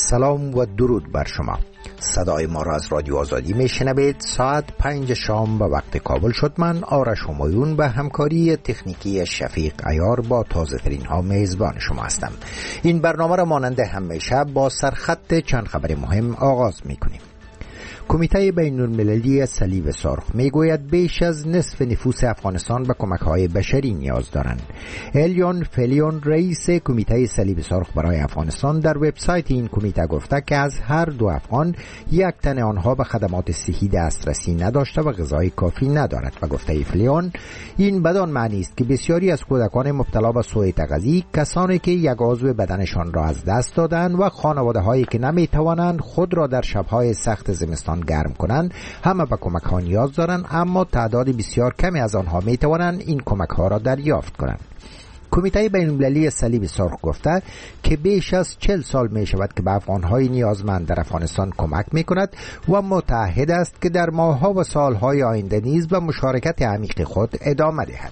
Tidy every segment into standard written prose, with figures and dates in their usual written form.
سلام و درود بر شما. صدای ما را از رادیو آزادی میشنوید. ساعت 5 شام به وقت کابل شد. من آرش همایون به همکاری تکنیکی شفیق عیار با تازه ترین ها میزبان شما هستم. این برنامه را مانند همیشه با سرخط چند خبر مهم آغاز میکنیم. کمیته بین‌المللی صلیب سرخ میگوید بیش از نصف نفوس افغانستان به کمک‌های بشری نیاز دارند. الیون فلیون رئیس کمیته صلیب سرخ برای افغانستان در وبسایت این کمیته گفته که از هر 2 افغان 1 تن آنها به خدمات صحی دسترسی نداشته و غذای کافی ندارد. و گفته فلیون این بدان معنی است که بسیاری از کودکان مبتلا به سوء تغذیه، کسانی که یک عضو بدنشان را از دست دادند و خانواده‌هایی که نمی‌توانند خود را در شب‌های سخت زمستان گرم کنند همه به کمک ها نیاز دارند، اما تعداد بسیار کمی از آنها می توانند این کمک ها را دریافت کنند. کمیته بین‌المللی صلیب سرخ گفته که بیش از 40 سال می شود که به افغان‌های نیازمند در افغانستان کمک می کند و متعهد است که در ماه‌ها و سال‌های آینده نیز به مشارکت عمیق خود ادامه دهد.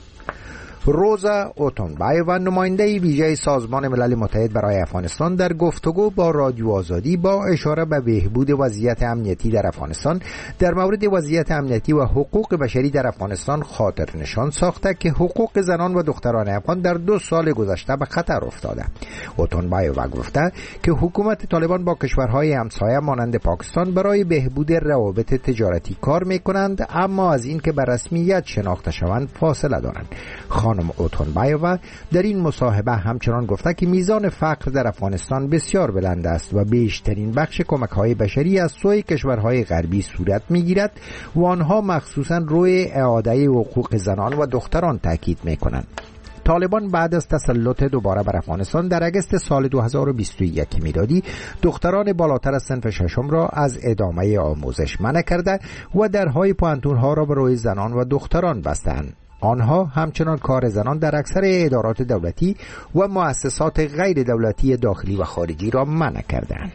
روزا اوتونبایووا نماینده ویژه سازمان ملل متحد برای افغانستان در گفتگو با رادیو آزادی با اشاره به بهبود وضعیت امنیتی در افغانستان در مورد وضعیت امنیتی و حقوق بشری در افغانستان خاطر نشان ساخته که حقوق زنان و دختران افغان در 2 سال گذشته به خطر افتاده. اوتونبایووا گفته که حکومت طالبان با کشورهای همسایه مانند پاکستان برای بهبود روابط تجارتی کار می‌کنند، اما از این که به رسمیت شناخته شوند فاصله دارند. خانم اوتونبایووا در این مصاحبه همچنان گفته که میزان فقر در افغانستان بسیار بلند است و بیشترین بخش کمک‌های بشری از سوی کشورهای غربی صورت می‌گیرد و آنها مخصوصاً روی اعاده حقوق زنان و دختران تاکید می‌کنند. طالبان بعد از تسلط دوباره بر افغانستان در اگست سال 2021 میلادی دختران بالاتر از صنف 6 را از ادامه آموزش منع کرده و درهای پانتون‌ها را برای زنان و دختران بستند. آنها همچنان کار زنان در اکثر ادارات دولتی و مؤسسات غیر دولتی داخلی و خارجی را منع کردند.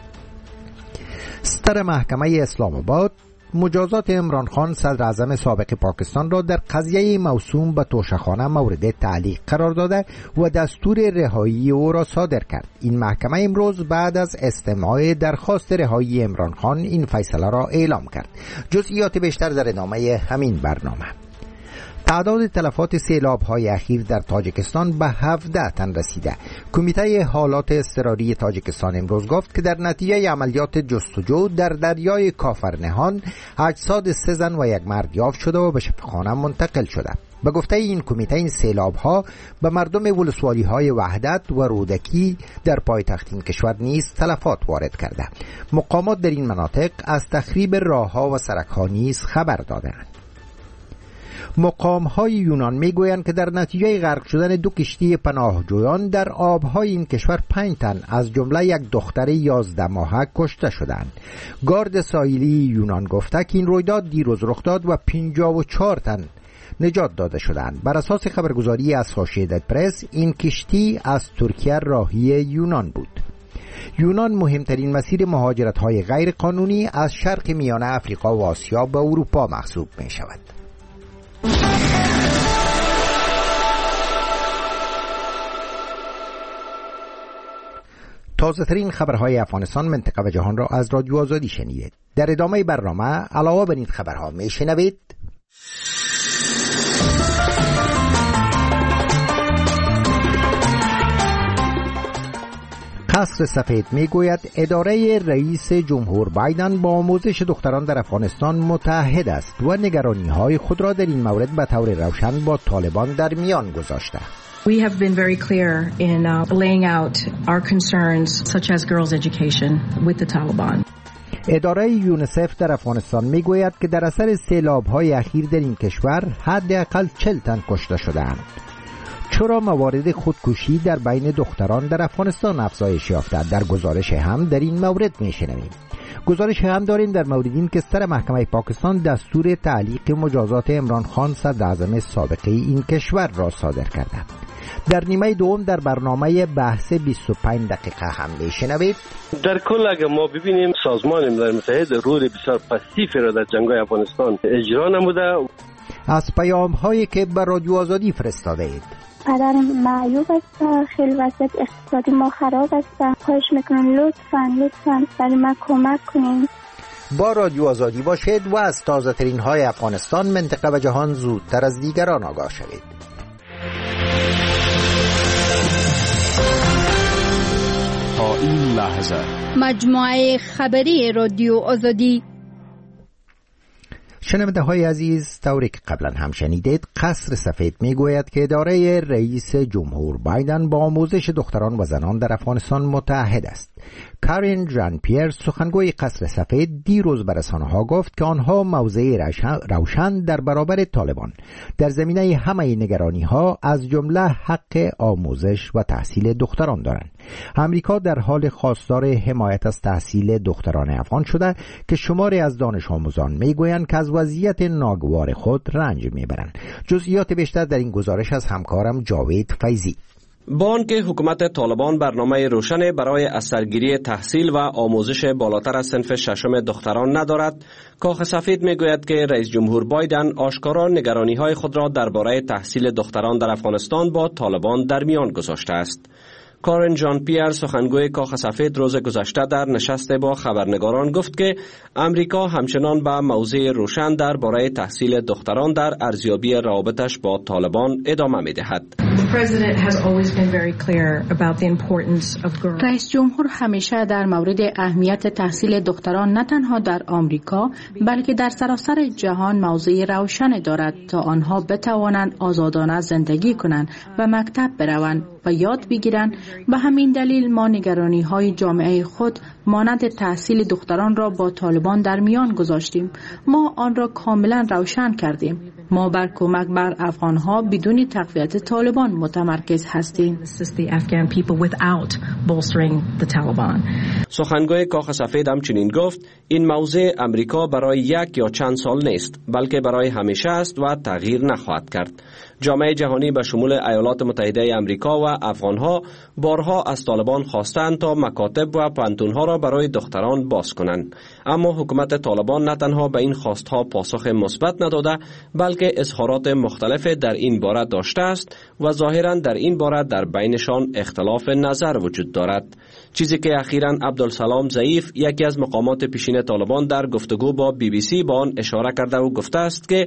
صدر محکمه اسلام آباد مجازات عمران خان صدر اعظم سابق پاکستان را در قضیه موسوم به توشه‌خانه مورد تعلیق قرار داده و دستور رهایی او را صادر کرد. این محکمه امروز بعد از استماع درخواست رهایی عمران خان این فیصله را اعلام کرد. جزئیات بیشتر در ادامه همین برنامه. تعداد تلفات سیلاب‌های اخیر در تاجیکستان به 17 تن رسیده. کمیته حالات اضطراری تاجیکستان امروز گفت که در نتیجه عملیات جستجو در دریای کافرنهان اجساد 3 زن و 1 مرد یافت شده و به شفاخانه منتقل شده. به گفته این کمیته این سیلاب‌ها به مردم ولسوالی‌های وحدت و رودکی در پایتخت این کشور نیز تلفات وارد کرده. مقامات در این مناطق از تخریب راه‌ها و سرک‌ها نیز خبر دادند. مقام‌های یونان میگویند که در نتیجه غرق شدن 2 کشتی پناهجویان در آب‌های این کشور 5 تن از جمله 1 دختر 11 ماهه کشته شدند. گارد ساحلی یونان گفته که این رویداد دیروز رخ داد و 54 تن نجات داده شدند. بر اساس خبرگزاری اسوشییتد پرس این کشتی از ترکیه راهی یونان بود. یونان مهمترین مسیر مهاجرت‌های غیر قانونی از شرق میانه افریقا و آسیا به اروپا محسوب می‌شود. تازه ترین خبرهای افغانستان، منطقه و جهان را از رادیو آزادی شنیدید. در ادامه برنامه علاوه بر این خبرها میشنوید: قصر سفید میگوید اداره رئیس جمهور بایدن با آموزش دختران در افغانستان متحد است و نگرانی‌های خود را در این مورد به طور روشن با طالبان در میان گذاشته. We have been very clear in laying out our concerns such as girls' education with the Taliban. اداره یونیسف در افغانستان میگوید که در اثر سیلاب‌های اخیر در این کشور حداقل 40 تن کشته شده‌اند. چرا موارد خودکشی در بین دختران در افغانستان افزایش یافته؟ در گزارش هم در این مورد میشنویم. گزارش هم داریم در مورد این که سر محکمه پاکستان دستور تعلیق مجازات عمران خان صدر اعظم سابق این کشور را صادر کرده. در نیمه دوم در برنامه بحث 25 دقیقه هم میشنوید. در کل اگر ما ببینیم سازمان ملل متحد رول بسیار پاسیو را در جنگ‌های افغانستان اجرا نموده. از پیام‌هایی که به رادیو آزادی فرستاده اید. پدر معیوب است، خیلی وضعیت اقتصادی ما خراب است. خواهش میکنم لطفاً برای من کمک کنین. با رادیو آزادی باشید و از تازه ترین های افغانستان، منطقه و جهان زودتر از دیگران آگاه شوید. تا این لحظه مجموعه خبری رادیو آزادی. شنونده های عزیز، طوری که قبلا هم شنیدید، قصر سفید می گوید که اداره رئیس جمهور بایدن با آموزش دختران و زنان در افغانستان متحد است. کارین ژان پیر، سخنگوی قصر سفید، دیروز به رسانه‌ها گفت که آنها موضع روشن در برابر طالبان در زمینه همه نگرانی‌ها از جمله حق آموزش و تحصیل دختران دارند. امریکا در حال خواستار حمایت از تحصیل دختران افغان شده که شماری از دانش آموزان میگویند که از وضعیت ناگوار خود رنج میبرند. جزئیات بیشتر در این گزارش از همکارم جاوید فیضی. با آنکه حکومت طالبان برنامه روشن برای از سرگیری تحصیل و آموزش بالاتر از صنف ششم دختران ندارد، کاخ سفید میگوید که رئیس جمهور بایدن آشکارا نگرانی‌های خود را درباره تحصیل دختران در افغانستان با طالبان در میان گذاشته است. کارین ژان پیر، سخنگوی کاخ سفید، روز گذشته در نشست با خبرنگاران گفت که امریکا همچنان به موضع روشن درباره تحصیل دختران در ارزیابی روابطش با طالبان ادامه می‌دهد. رئیس جمهور همیشه در مورد اهمیت تحصیل دختران نه تنها در آمریکا بلکه در سراسر جهان موضع روشن دارد تا آنها بتوانند آزادانه زندگی کنند و مکتب بروند و یاد بگیرند. به همین دلیل ما نگرانی‌های جامعه خود مانند تحصیل دختران را با طالبان در میان گذاشتیم. ما آن را کاملا روشن کردیم. ما بر کمک بر افغان‌ها بدون تقویت طالبان متمرکز هستیم. سخنگوی کاخ سفید همچنین گفت این موضوع امریکا برای یک یا چند سال نیست بلکه برای همیشه است و تغییر نخواهد کرد. جامعه جهانی به شمول ایالات متحده امریکا و افغان‌ها بارها از طالبان خواستند تا مکاتب و پانتون‌ها را برای دختران باز کنند، اما حکومت طالبان نه تنها به این خواستها پاسخ مثبت نداده بلکه اظهارات مختلف در این باره داشته است و ظاهراً در این باره در بینشان اختلاف نظر وجود دارد. چیزی که اخیراً عبدالسلام ضعیف، یکی از مقامات پیشین طالبان، در گفتگو با BBC با آن اشاره کرده و گفته است که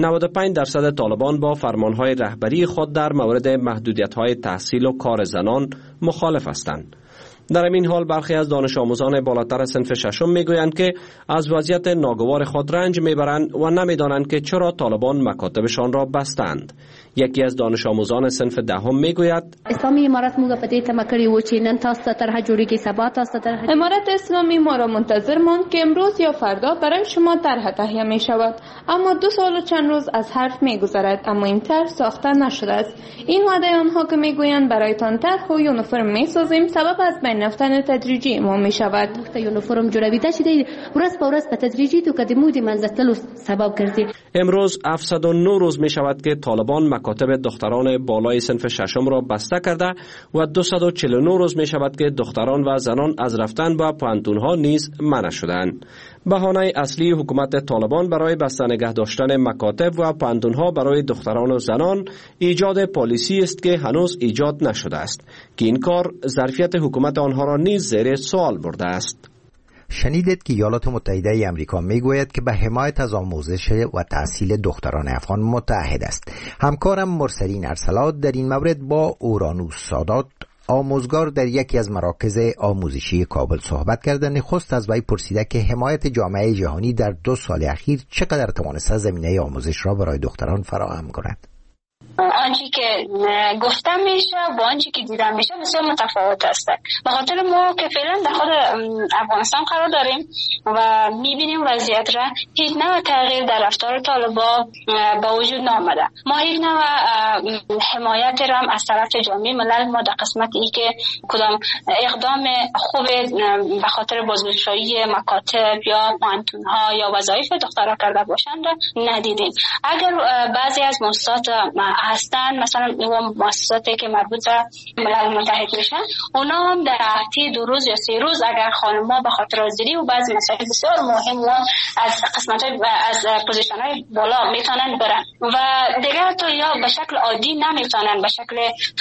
95% طالبان با فرمانهای رهبری خود در مورد محدودیت‌های تحصیل و کار زنان مخالف هستند. در این حال برخی از دانش آموزان بالاتر صنف ششم میگویند که از وضعیت ناگوار خود رنج میبرند و نمیدانند که چرا طالبان مکاتبشان را بستند. یکی از دانش آموزان صنف دهم میگوید اسلامی امارت موږ په دې تمه کړی و چې نن تاسو ته طرح جوړیږي، سبا تاسو ته طرح. امارت اسلامی ما را منتظر ماند که امروز یا فردا برای شما طرح تهیه می شود، اما 2 سال و چند روز از حرف میگذرد اما این طرح ساخته نشده است. این وعده آنها که میگویند برایتان طرح و یونیفرم میسازیم سبب از بین رفتن تدریجی ما می شود. یونیفرم جوړوي چې دی ورځ په ورځ په تدریجی تو کدی مودي منځتلو سبب ګرځي. امروز 709 روز می شود که طالبان مکاتب دختران بالای صنف ششم را بسته کرده و 249 روز می شود که دختران و زنان از رفتن به پانتون‌ها نیز منع شدند. بهانه اصلی حکومت طالبان برای بسته نگه داشتن مکاتب و پانتون‌ها برای دختران و زنان ایجاد پالیسی است که هنوز ایجاد نشده است که این کار ظرفیت حکومت آنها را نیز زیر سوال برده است. شنیدید که ایالات متحده ای آمریکا میگوید که به حمایت از آموزش و تحصیل دختران افغان متحد است. همکارم مرسلین ارسلات در این مورد با اورانوس سادات، آموزگار در یکی از مراکز آموزشی کابل، صحبت کرده. نخست از وی پرسیده که حمایت جامعه جهانی در 2 سال اخیر چقدر توانسته زمینه آموزش را برای دختران فراهم کند. آنچه که گفته میشه با آنچه که دیده میشه بسیار متفاوت است. به خاطر ما که فعلا در خود افغانستان قرار داریم و میبینیم وضعیت را هیچ نوع تغییر در رفتار طالبان با وجود نآمده. ما هیچ نوع حمایت را از طرف جامعه ملل ما در قسمت ای که کدام اقدام خوب به خاطر بازگشایی مکاتب یا پانتون‌ها یا وظایف دخترها کرده باشند ندیدیم. اگر بعضی از مؤسسات هستن، مثلا مؤسساتی که مربوط به ملل متحد میشن، اونا هم در هفته 2 روز یا 3 روز اگر خانم‌ها به خاطر حاضری و بعضی مسائل بسیار مهم و از قسمت‌های از پوزیشن‌های بالا میتونن برن. و دیگه حتی یا به شکل عادی نمیتونن، به شکل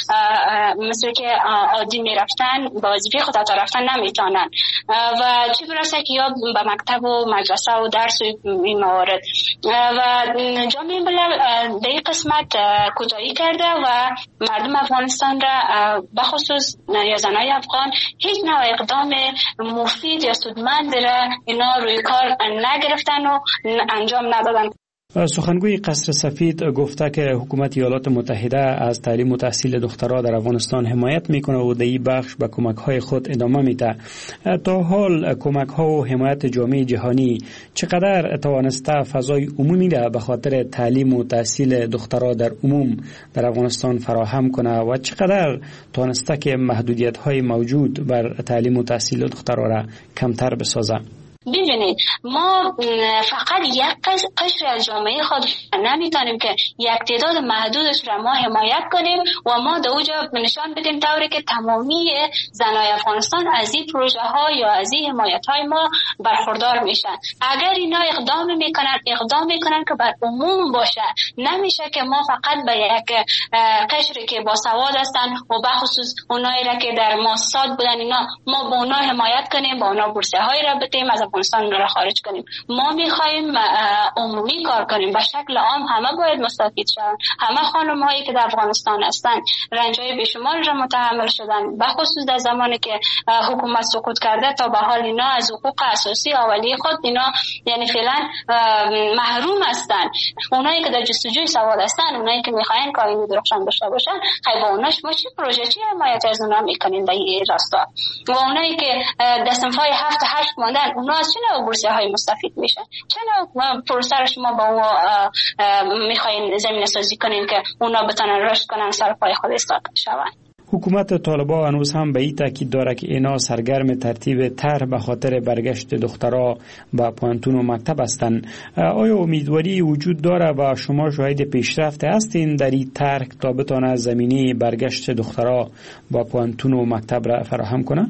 مثل که عادی میرفتن به وظیفه خود تا رفتن نمیتونن و چه برسه که یا به مکتب و مدرسه و درس و این موارد. و جامعه ملل به این قسمت کوتاهی کرده و مردم افغانستان را بخصوص یا زنای افغان هیچ نوع اقدام مفید یا سودمند را اینا روی کار نگرفتن و انجام ندادن. سخنگوی قصر سفید گفته که حکومت ایالات متحده از تعلیم و تحصیل دخترها در افغانستان حمایت میکنه و در این بخش به کمک‌های خود ادامه میده. تا حال کمک‌ها و حمایت جامعه جهانی چقدر توانسته فضای عمومی را به خاطر تعلیم و تحصیل دخترها در عموم در افغانستان فراهم کنه و چقدر توانسته که محدودیت‌های موجود بر تعلیم و تحصیل دخترها را کمتر بسازه؟ ببینید ما فقط یک قشر از جامعه خود نمیتونیم که یک تعداد محدودش را ما حمایت کنیم و ما در اونجا نشان بدیم طوری که تمامی زنای افغانستان از این پروژه ها یا از این حمایت های ما برخوردار میشن. اگر اینا اقدام میکنن که بر عموم باشه، نمیشه که ما فقط به یک قشری که با سواد هستن و بخصوص اونایی را که در مؤسسات بودن اینا ما با اونا حمایت کنیم، با اونا بورسیه های را بدیم، از افغانستان را خارج کنیم. ما میخوایم عمومی کار کنیم، به شکل عام همه باید مستفید شوند. همه خانم هایی که در افغانستان هستند رنجای بیشمار را متحمل شدن، به خصوص در زمانی که حکومت سقوط کرده تا به حال اینا از حقوق اساسی اولیه خود اینا یعنی فعلا محروم هستند. اونایی که در جستجوی سواد هستند، اونایی که میخواین کاری درخشان داشته باشن، خیلی با اوناش ما چه پروژه چه حمایت از اونا میکنیم در این راستا؟ و اونایی که دستنفای 7-8 ماندن، اونا از چه نوع بورسیه های مستفید میشن؟ چه نوع پروسه را شما با اونا میخواین زمینه سازی کنین که اونا بتونن رشد کنن، سر پای خود ایستاد شوند؟ حکومت طالبان هنوز هم به این تاکید داره که اینا سرگرم ترتیب طرح به خاطر برگشت دخترها به پوانتون و مکتب هستند. آیا امیدواری وجود داره و شما شاهد پیشرفت هستین در این طرح تا بتونه زمینه برگشت دخترها به پوانتون و مکتب را فراهم کنه؟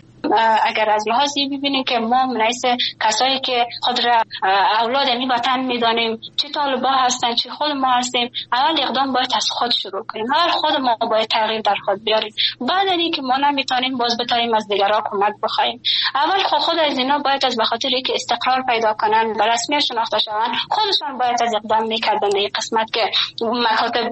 اگر از لحاظی ببینیم که ما منعیس کسایی که خود را اولاد این وطن میدانیم، چه طالبا هستن چه خود ما هستیم، اول اقدام باید از خود شروع کنیم. اول خود ما باید تغییر در خود بیاریم، بعد اینکه ما نمیتونیم باز بتاییم از دیگران کمک بخوایم. اول خود از اینا باید از بخاطر اینکه استقرار پیدا کنن، به رسمیت شناخته شوند، خودشان باید از اقدام میکردن. این قسمت که مکاتب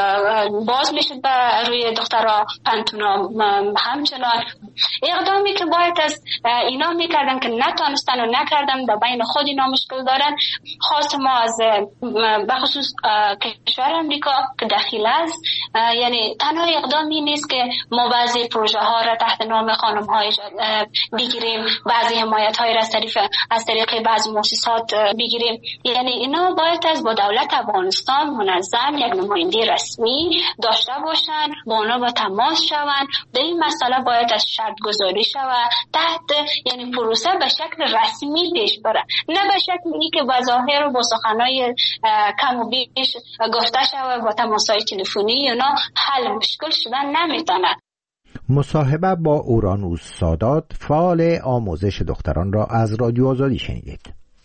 باز میشد به روی دخترها، پنتونا همچنان اقدامی که باید از اینا میکردن که نتونستن و نکردن، در بین خود اینا مشکل دارن. خاص ما از بخصوص کشور امریکا که دخیل است، یعنی تنها اقدامی نیست که ما بعضی پروژه ها را تحت نام خانم های بگیریم، بعضی حمایت های را از طریق بعضی مؤسسات بگیریم. یعنی اینا باید از با دولت افغانستان منظم یک نماینده رسمی داشته باشن، با اونا با تماس شوند. در این مسئله باید از شرط گذاری شود، تحت یعنی پروسه به شکل رسمی پیش بره، نه به شکلی که با ظاهر و با سخنای کم و بیش گفته شود با تماسهای تلفنی اینا حل مشکل شدن نمیتونه. مصاحبه با اورانوس سادات، فعال آموزش دختران را از رادیو آزادی شنیدید.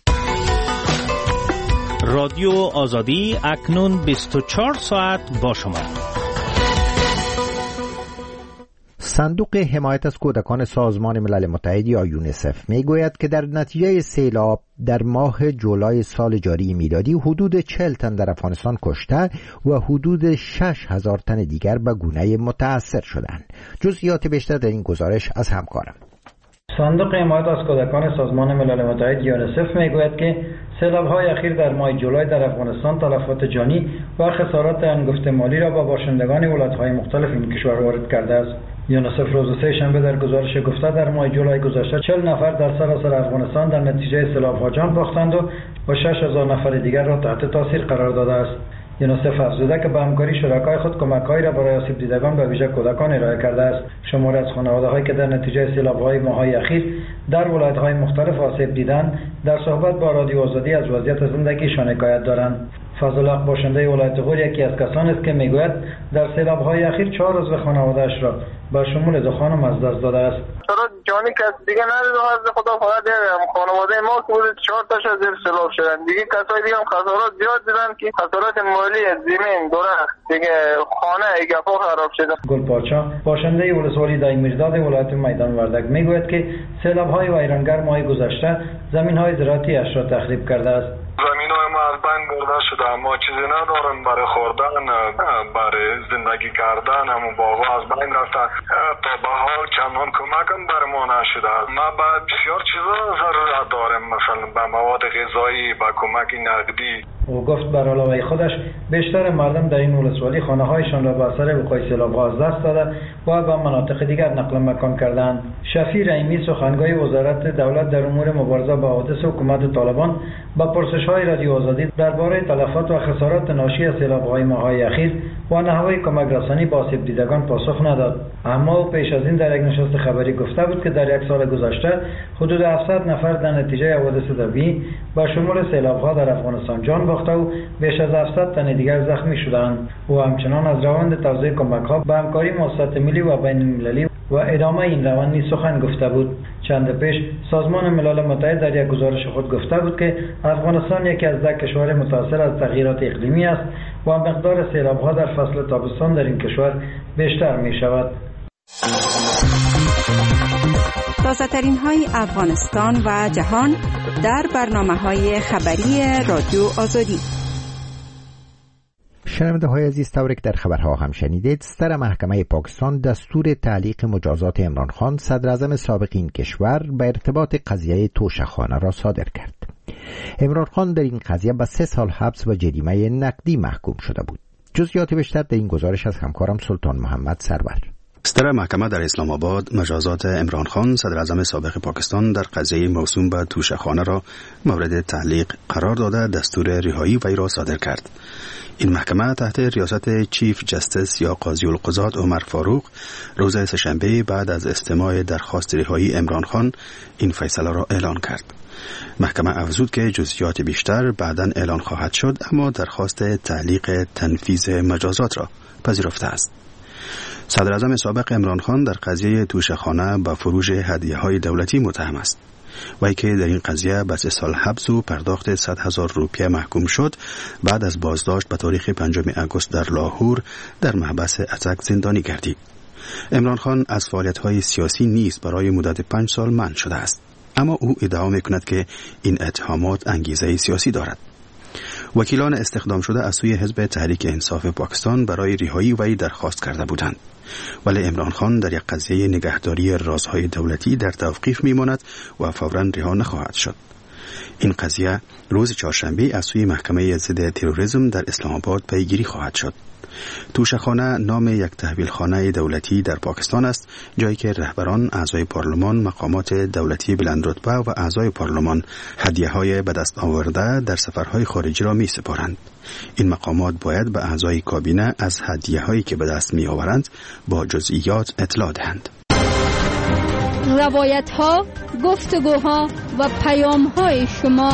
رادیو آزادی اکنون 24 ساعت با شما. صندوق حمایت از کودکان سازمان ملل متحد یا یونیسف میگوید که در نتیجه سیلاب در ماه جولای سال جاری میلادی حدود 40 تن در افغانستان کشته و حدود 6,000 تن دیگر به گونه متاثر شدند. جزئیات بیشتر در این گزارش از همکارم. صندوق حمایت از کودکان سازمان ملل متحد یونیسف میگوید که سیلاب‌های اخیر در ماه جولای در افغانستان تلفات جانی و خسارات انگفت مالی را با باشندگان ولایت‌های مختلف این کشور وارد کرده است. یونیسف روز سه‌شنبه در گزارش گفته در ماه جولای گذشته 40 نفر در سراسر افغانستان در نتیجه سیلاب‌ها جان باختند و 6,000 نفر دیگر را تحت تاثیر قرار داده است. یونیسف افزوده که به همکاری شرکای خود کمک‌هایی را برای آسیب دیدگان به ویژه کودکان ارائه کرده است. شماری از خانواده‌هایی که در نتیجه سیلاب‌های ماه‌های اخیر در ولایت‌های مختلف آسیب دیدند، در صحبت با رادیو آزادی از وضعیت زندگیشان حکایت دارند. فضل باشنده ولایت غور یکی از کسانی است که میگوید در سیلاب‌های اخیر 4 عضو خانواده‌اش را به شمول دو خانم از دست داده است. خسارات جانی کس دیگه ندیده از خدا، فقط خانواده ما که بود 4 تاش از زیر سیلاب شدن. دیگه کسای دیگه هم خسارات زیاد دیدن که خسارات مالی زمین، درخت، دیگه خانه ایگفا خراب شده. گل پاچا باشنده ولسوالی دایمیرداد ولایت میدان وردک میگوید که سیلاب‌های ویرانگر ماه گذشته زمین‌های زراعتی اش را تخریب کرده است. زمین‌های ما از بین برده شده، ما چیزی ندارن برای خوردن، برای زندگی کردن، همون باغ‌ها از بین رفته. تا به حال چندان کمک هم بر ما نشده. ما بعد بسیار چیزا ضرورت داریم، مثلا به مواد غذایی، به کمک نقدی. او گفت بر علاوه خودش بیشتر مردم در این ولسوالی خانه‌هایشان را به اثر وقوع سیلاب‌ها از دست داده و به مناطق دیگر نقل مکان کردند. شفیع رحیمی سخنگوی وزارت دولت در امور مبارزه با حوادث حکومت طالبان با پرسش‌های رادیو آزادی درباره تلفات و خسارات ناشی از سیلاب‌های ماه‌های اخیر و نحوه کمک رسانی به آسیب دیدگان پاسخ نداد. اما او پیش از این در یک نشست خبری گفته بود که در یک سال گذشته حدود 700 نفر در نتیجه حوادث طبیعی با شمول سیلاب‌ها در افغانستان جان باخته و بیش از 700 تن دیگر زخمی شدند. او همچنان از روند توزیع کمک‌ها به همکاری مؤسسات ملی و بین‌المللی و ادامه این روند نیز سخن گفته بود. چند پیش سازمان ملل متحد در یک گزارش خود گفته بود که افغانستان یکی از 10 کشور متاثر از تغییرات اقلیمی است و مقدار سیلاب‌ها در فصل تابستان در این کشور بیشتر می‌شود. تازه‌ترین های افغانستان و جهان در برنامه‌های خبری رادیو آزادی. شنونده های عزیز، طوری که در خبرها هم شنیدید، ستر محکمه پاکستان دستور تعلیق مجازات عمران خان صدر اعظم سابق این کشور به ارتباط قضیه توشه‌خانه را صادر کرد. عمران خان در این قضیه به 3 سال حبس و جریمه نقدی محکوم شده بود. جزئیات بیشتر در این گزارش از همکارم سلطان محمد سرور. ستر محکمه در اسلام آباد مجازات عمران خان صدر اعظم سابق پاکستان در قضیه موسوم به توشه‌خانه را مورد تعلیق قرار داده دستور رهایی وی را صادر کرد. این محکمه تحت ریاست چیف جستس یا قاضی القضات عمر فاروق روز سه‌شنبه بعد از استماع درخواست رهایی عمران خان این فیصله را اعلان کرد. محکمه افزود که جزئیات بیشتر بعداً اعلان خواهد شد، اما درخواست تعلیق تنفیذ مجازات را پذیرفته است. صدر اعظم سابق عمران خان در قضیه توشه‌خانه با فروش هدیه‌های دولتی متهم است. وی که در این قضیه به 3 سال حبس و پرداخت 100,000 روپیه محکوم شد، بعد از بازداشت به تاریخ 5 آگوست در لاهور در محبس اتک زندانی گردید. عمران خان از فعالیت‌های سیاسی نیز برای مدت 5 سال منع شده است، اما او ادعا می‌کند که این اتهامات انگیزه سیاسی دارد. وکیلان استخدام شده از سوی حزب تحریک انصاف پاکستان برای رهایی وی درخواست کرده بودند، ولی عمران خان در یک قضیه نگهداری رازهای دولتی در توقیف میماند و فوراً رها نخواهد شد. این قضیه روز چهارشنبه از سوی محکمه ضد تروریسم در اسلام آباد پیگیری خواهد شد. توشه‌خانه نام یک تحویلخانه دولتی در پاکستان است، جایی که رهبران، اعضای پارلمان، مقامات دولتی بلندرتبه و اعضای پارلمان هدیه‌های به دست آورده در سفرهای خارجی را می‌سپارند. این مقامات باید به اعضای کابینه از هدیه‌هایی که به دست می‌آورند با جزئیات اطلاع دهند. روایت‌ها، گفتگوها و پیام‌های شما.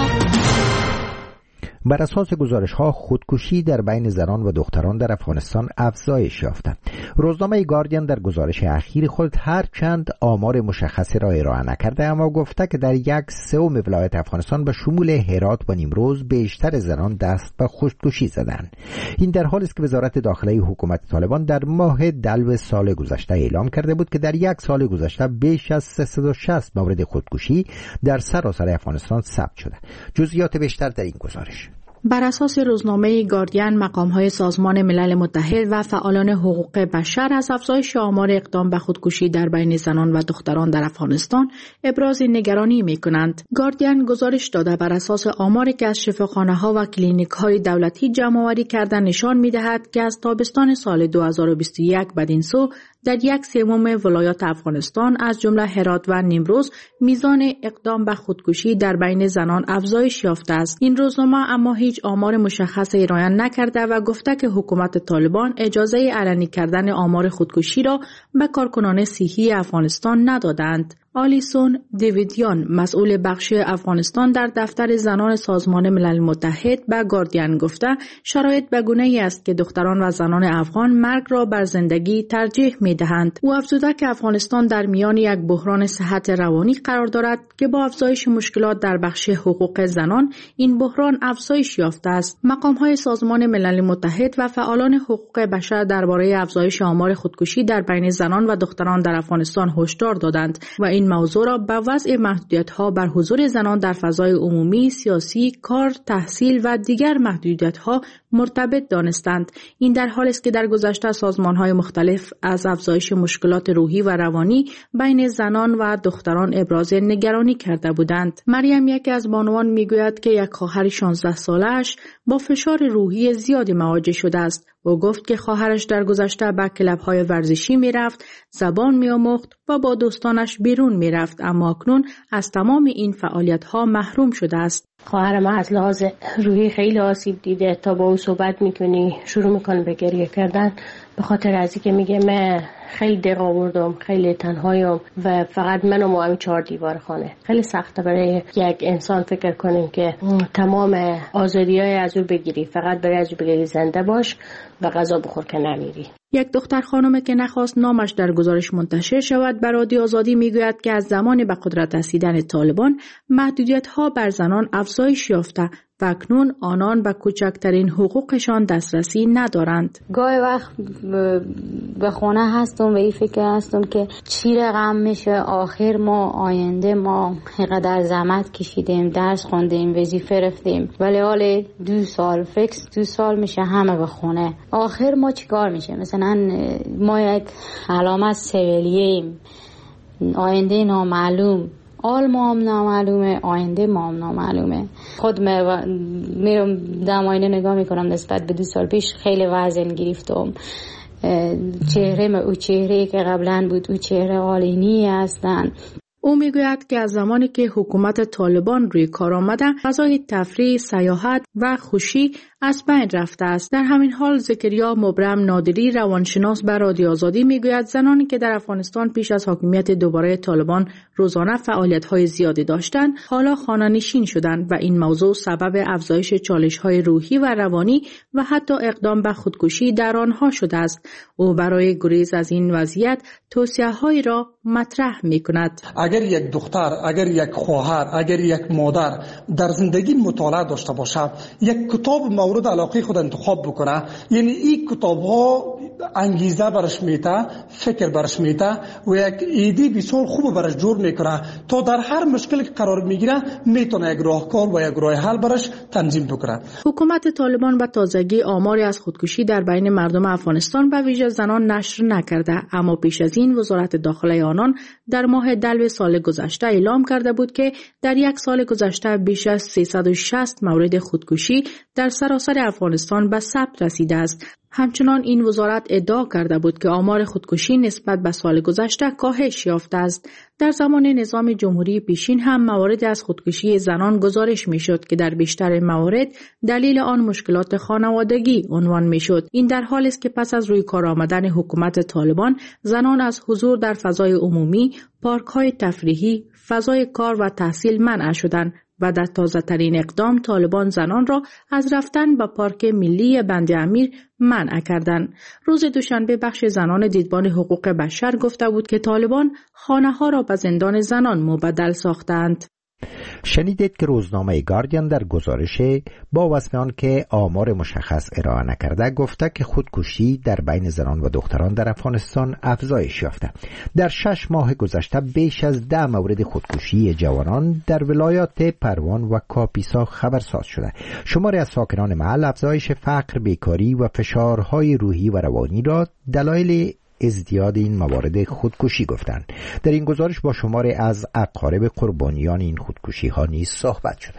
بر اساس گزارش‌ها خودکشی در بین زنان و دختران در افغانستان افزایش یافته. روزنامه گاردین در گزارش اخیر خود هرچند آمار مشخصی را ارائه نکرده، اما گفته که در 1/3 ولایت افغانستان به شمول هرات و نیمروز بیشتر زنان دست به خودکشی زدند. این در حالی است که وزارت داخلی حکومت طالبان در ماه دلو سال گذشته اعلام کرده بود که در 1 سال گذشته بیش از 360 مورد خودکشی در سراسر افغانستان ثبت شده. جزئیات بیشتر در این گزارش. بر اساس روزنامه گاردین، مقام‌های سازمان ملل متحد و فعالان حقوق بشر از افزایش آمار اقدام به خودکشی در بین زنان و دختران در افغانستان ابراز نگرانی می‌کنند. گاردین گزارش داده بر اساس آماری که از شفاخانه‌ها و کلینیک‌های دولتی جمع‌آوری کردن نشان می‌دهد که از تابستان سال 2021 بدین سو در 1/3 ولایات افغانستان از جمله هرات و نیمروز میزان اقدام به خودکشی در بین زنان افزایش یافته است. این روزنامه اما هیچ آمار مشخص ارائه نکرده و گفته که حکومت طالبان اجازه علنی کردن آمار خودکشی را به کارکنان صحی افغانستان ندادند. آلیسون دیویدیان مسئول بخش افغانستان در دفتر زنان سازمان ملل متحد به گاردین گفته شرایط به گونه‌ای است که دختران و زنان افغان مرگ را بر زندگی ترجیح می‌دهند. او افزوده که افغانستان در میان یک بحران صحت روانی قرار دارد که با افزایش مشکلات در بخش حقوق زنان این بحران افزایش یافته است. مقام‌های سازمان ملل متحد و فعالان حقوق بشر درباره افزایش آمار خودکشی در بین زنان و دختران در افغانستان هشدار دادند و این موضوع را به وضع محدودیت‌ها بر حضور زنان در فضای عمومی، سیاسی، کار، تحصیل و دیگر محدودیت‌ها مرتبط دانستند. این در حالی است که در گذشته سازمان‌های مختلف از افزایش مشکلات روحی و روانی بین زنان و دختران ابراز نگرانی کرده بودند. مریم یکی از بانوان میگوید که یک خواهر 16 ساله‌اش با فشار روحی زیادی مواجه شده است. او گفت که خواهرش در گذشته به کلب‌های ورزشی می‌رفت، زبان می‌آموخت و با دوستانش بیرون می‌رفت، اما اکنون از تمام این فعالیت‌ها محروم شده است. خواهر ما از لحاظ روحی خیلی آسیب دیده. تا با او صحبت می‌کنی شروع می‌کنه به گریه کردن به خاطر از اینکه میگه من خیلی دق آوردم، خیلی تنهایم و فقط من و همین 4 دیوار خانه. خیلی سخته برای یک انسان فکر کنیم که تمام آزادی‌های از او بگیری، فقط برای از او بگیری زنده باش و غذا بخور که نمیری. یک دختر خانم که نخواست نامش در گزارش منتشر شود به رادیو آزادی میگوید که از زمان به قدرت رسیدن طالبان محدودیت‌ها بر زنان افزایش یافته و اکنون آنان به کوچکترین حقوقشان دسترسی ندارند. گاهی وقت به خونه هستم و این فکر هستم که چی رقم میشه، آخر ما آینده ما اینقدر زحمت کشیدیم، درس خوندیم، وظیفه رفتیم، ولی حال 2 سال فکس 2 سال میشه همه به خونه. آخر ما چیکار میشه؟ مثلا ما یک علامت سویلیه‌ایم، آینده نامعلوم، آل ما هم نامعلومه، آینده ما هم نامعلومه. خود میرم دم آینه نگاه میکنم، نسبت به 2 سال پیش خیلی وزن گرفتم. چهره او چهره که قبلا بود او چهره آلینی هستن. او میگوید که از زمانی که حکومت طالبان روی کار آمده فضای تفریح، سیاحت و خوشی از بین رفته است. در همین حال زکریا مبرم نادری روانشناس بر رادیو آزادی میگوید زنانی که در افغانستان پیش از حاکمیت دوباره طالبان روزانه فعالیت‌های زیادی داشتند حالا خانه‌نشین شدند و این موضوع سبب افزایش چالش‌های روحی و روانی و حتی اقدام به خودکشی در آنها شده است. او برای گریز از این وضعیت توصیه‌هایی را مطرح می‌کند. اگر یک دختر، اگر یک خواهر، اگر یک مادر در زندگی مطالعه داشته باشه، یک کتاب مورد علاقه خود انتخاب بکنه، یعنی این کتاب‌ها انگیزه برش میده، فکر برش میده و یک ایده بسیار خوب برش جور میکنه تا در هر مشکلی که قرار میگیره میتونه یک راهکار و یک راه حل برش تنظیم بکنه. حکومت طالبان به تازگی آماری از خودکشی در بین مردم افغانستان به ویژه زنان نشر نکرده، اما پیش از این وزارت داخله آنان در ماه دلو سال گذشته اعلام کرده بود که در یک سال گذشته بیش از 360 مورد خودکشی در سراسر افغانستان به ثبت رسیده است. همچنان این وزارت ادعا کرده بود که آمار خودکشی نسبت به سال گذشته کاهش یافته است. در زمان نظام جمهوری پیشین هم موارد از خودکشی زنان گزارش میشد که در بیشتر موارد دلیل آن مشکلات خانوادگی عنوان میشد. این در حالی است که پس از روی کار آمدن حکومت طالبان زنان از حضور در فضای عمومی، پارک‌های تفریحی، فضای کار و تحصیل منع شدند و در تازه‌ترین اقدام طالبان زنان را از رفتن به پارک ملی بند امیر منع کردند. روز دوشنبه بخش زنان دیدبان حقوق بشر گفته بود که طالبان خانه‌ها را به زندان زنان مبدل ساختند. شنیدید که روزنامه گاردین در گزارش با وصف آن که آمار مشخص ارائه نکرده گفته که خودکشی در بین زنان و دختران در افغانستان افزایش یافته. در 6 ماه گذشته بیش از 10 مورد خودکشی جوانان در ولایات پروان و کاپیسا خبرساز شده. شماری از ساکنان محل افزایش فقر، بیکاری و فشارهای روحی و روانی را دلایل ازدیاد این موارد خودکشی گفتند. در این گزارش با شماری از اقارب قربانیان این خودکشی ها نیز صحبت شده.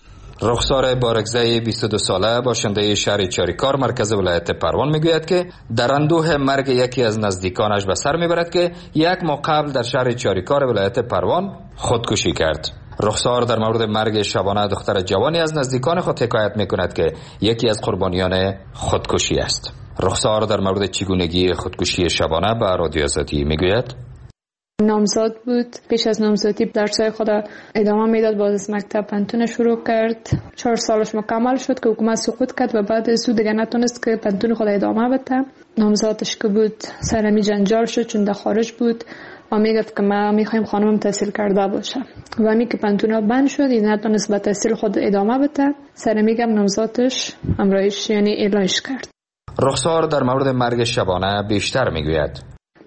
رخسار بارگزای 22 ساله باشنده شهر چاریکار مرکز ولایت پروان میگوید که در اندوه مرگ یکی از نزدیکانش به سر میبرد که یک ماه قبل در شهر چاریکار ولایت پروان خودکشی کرد. رخسار در مورد مرگ شبانه دختر جوانی از نزدیکان خود حکایت میکند که یکی از قربانیان خودکشی است. رخسار در مورد چگونگی خودکشی شبانه به رادیو آزادی میگوید: نامزد بود. پیش از نامزدی درسای خود ادامه میداد. باز از مکتب پنتون شروع کرد. 4 سالش مکمل شد که حکومت سقوط کرد و بعد از دیگه نتونست که پنتون خود ادامه بده. نامزدش که بود سرمی جنجال شد چون در خارج بود و میگفت که ما میخوایم خانمم تحصیل کرده باشه و می که پنتون بند شد این نتونست به تحصیل خود ادامه بده. سرمیگم نامزدش امرایش یعنی اعلانش کرد. رخسار در مورد مرگ شبانه بیشتر میگوید.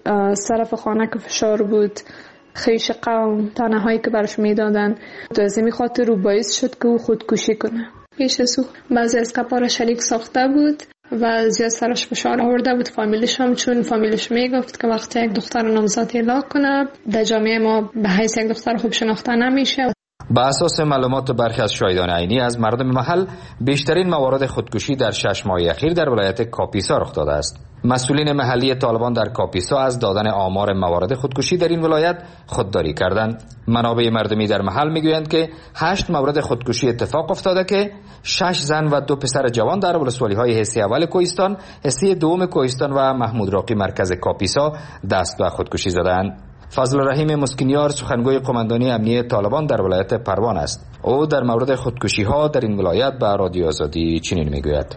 طرف خانه که فشار بود، خیش قوم، تنهایی که برش میدادن، از این خاطر رو باعث شد که او خودکشی کنه. پیش از او بعضی از کپار شریک ساخته بود و زیاد سرش فشار آورده بود فامیلش هم، چون فامیلش میگفت که وقتی یک دختر نامزد اعلام کنه در جامعه ما به حیث یک دختر خوب شناخته نمیشه. به اساس معلومات برخی از شاهدان عینی از مردم محل، بیشترین موارد خودکشی در 6 ماه اخیر در ولایت کاپیسا رخ داده است. مسئولین محلی طالبان در کاپیسا از دادن آمار موارد خودکشی در این ولایت خودداری کردند. منابع مردمی در محل میگویند که 8 مورد خودکشی اتفاق افتاده که 6 زن و 2 پسر جوان در ولسوالی‌های حصه اول کوهستان، حصه دوم کوهستان و محمود راقی مرکز کاپیسا دست به خودکشی زدند. فضل رحیم مسکینیار سخنگوی قماندانی امنیه طالبان در ولایت پروان است. او در مورد خودکشی ها در این ولایت به رادیو آزادی چنین میگوید.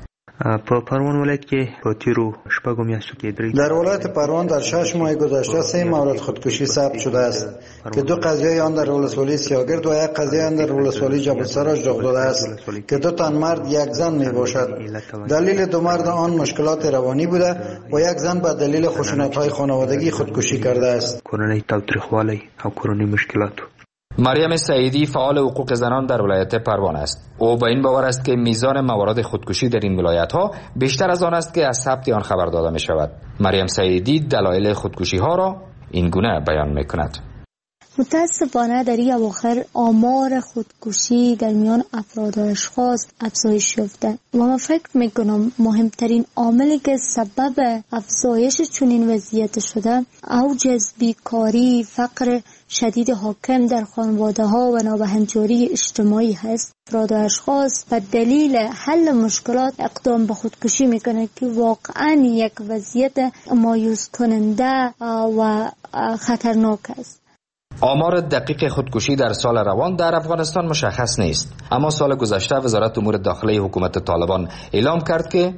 پروان ولایت کې په تیرو شپږو میاشتو کې در ولایت پروان در 6 ماه گذشته 3 مورد خودکشی ثبت شده است که 2 قضیه آن در ولسوالی سیاگرد و 1 قضیه آن در ولسوالی جبل سراج رخ داده است که 2 تن مرد 1 زن می باشد. دلیل 2 مرد آن مشکلات روانی بوده و 1 زن به دلیل خشونت‌های خانوادگی خودکشی کرده است. کورنۍ تاوتریخوالی او کورنۍ مشکلات. مریم سعیدی فعال حقوق زنان در ولایت پروان است. او به این باور است که میزان موارد خودکشی در این ولایت ها بیشتر از آن است که از ثبت آن خبر داده می شود. مریم سعیدی دلایل خودکشی ها را این گونه بیان می کند. متاسفانه در این اواخر آمار خودکشی در میان افراد و اشخاص افزایش یافته و من فکر میکنم مهمترین عاملی که سبب افزایش چنین وضعیت شده اوج از بیکاری، فقر شدید حاکم در خانواده ها و نابهنجاری اجتماعی هست. افراد و اشخاص به دلیل حل مشکلات اقدام به خودکشی میکنه که واقعا یک وضعیت مایوس کننده و خطرناک است. آمار دقیق خودکشی در سال روان در افغانستان مشخص نیست، اما سال گذشته وزارت امور داخلی حکومت طالبان اعلام کرد که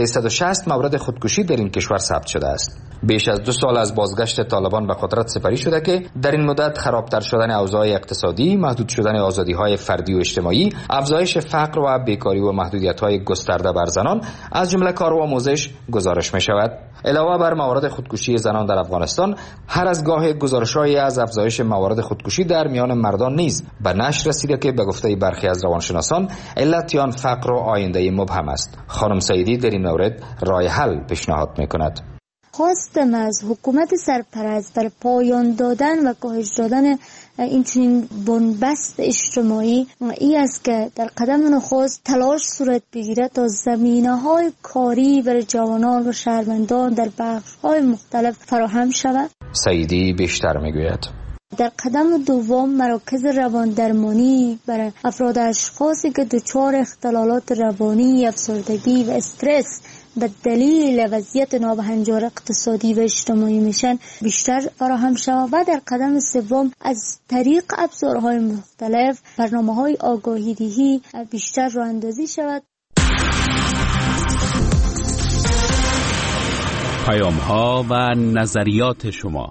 360 مورد خودکشی در این کشور ثبت شده است. بیش از 2 سال از بازگشت طالبان به قدرت سپری شده که در این مدت خرابتر شدن اوضاع اقتصادی، محدود شدن آزادی‌های فردی و اجتماعی، افزایش فقر و بیکاری و محدودیت‌های گسترده بر زنان از جمله کار و آموزش گزارش می‌شود. علاوه بر موارد خودکشی زنان در افغانستان، هر از گاه گزارش‌هایی از افزایش موارد خودکشی در میان مردان نیز به نشر رسیده که به گفته برخی از روانشناسان علت آن فقر و آینده مبهم است. خانم سعیدی در این مورد راه حل پیشنهاد می‌کند. خواستم از حکومت سرپرست بر پایان دادن و کاهش دادن این چنین بنبست اجتماعی ای است که در قدم نخست تلاش صورت بگیرد تا زمینه‌های کاری برای جوانان و شهروندان در بخش‌های مختلف فراهم شود. سعیدی بیشتر میگوید. در قدم دوم مراکز روان درمانی برای افراد اشخاصی که دچار اختلالات روانی، افسردگی و استرس به دلیل وضعیت نابهنجار اقتصادی و اجتماعی میشن بیشتر فراهم شود و در قدم سوم از طریق ابزارهای مختلف برنامه‌های آگاهی دهی بیشتر راه اندازی شود. پیام‌ها و نظریات شما.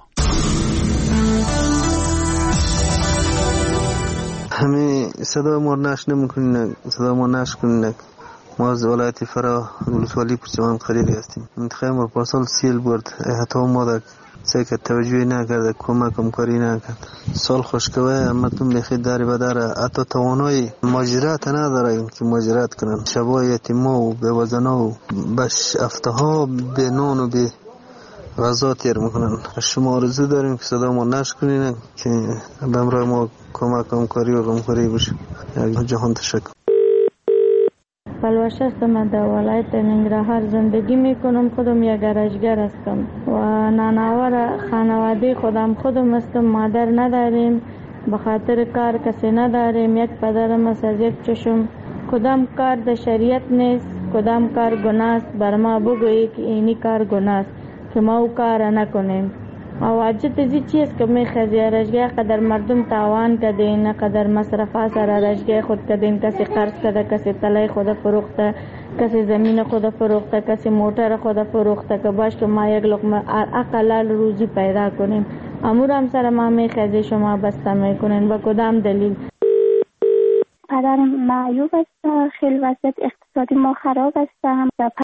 همه صدا ما نش نمی‌کنین، صدا ما نش کنین. ما از ولایت فرا ولسوالی پرچمان قریبی هستیم. انتخاب پارسال سیل برد، حتی ما در سکه توجهی نکرده، کمکم کاری نکرد. سال خوشگوه امتون بخیر داری بداره، حتی توانای ماجرات نداره که ماجرات کنن. شبای یتیما و بیوزنا و بش افتها به نان و به غذا تیر میکنن. شما آرزو داریم که صدا ما نش کنین که به امرای ما کمکم کاری و غمخوری بشه. جهان تشکر. پلوش هستم، در ولایت ننگرهار زندگی میکنم. خودم یک گرجگر هستم و نانآور خانواده خودم هستم. مادر نداریم، به خاطر کار کسی نداریم. یک پدرم است از یک چشم. کدام کار در شریعت نیست، کدام کار گناه است. بر ما بگویی که اینی کار گناه است که ما او کار نکنیم. واجد زی چیز که میخزی رشگه قدر مردم تاوان کدین قدر مصرفا سر رشگه خود کدین کسی قرض کده کسی تلای خود فروخته کسی زمین خود فروخته کسی موتر خود فروخته که باش که ما یک لقمه اقلال روزی پیدا کنیم. امور هم سر ما میخزی شما بسته میکنین با کدام دلیل؟ پدرم معیوب است، خیلی وضعیت اقتصادی ما خراب است.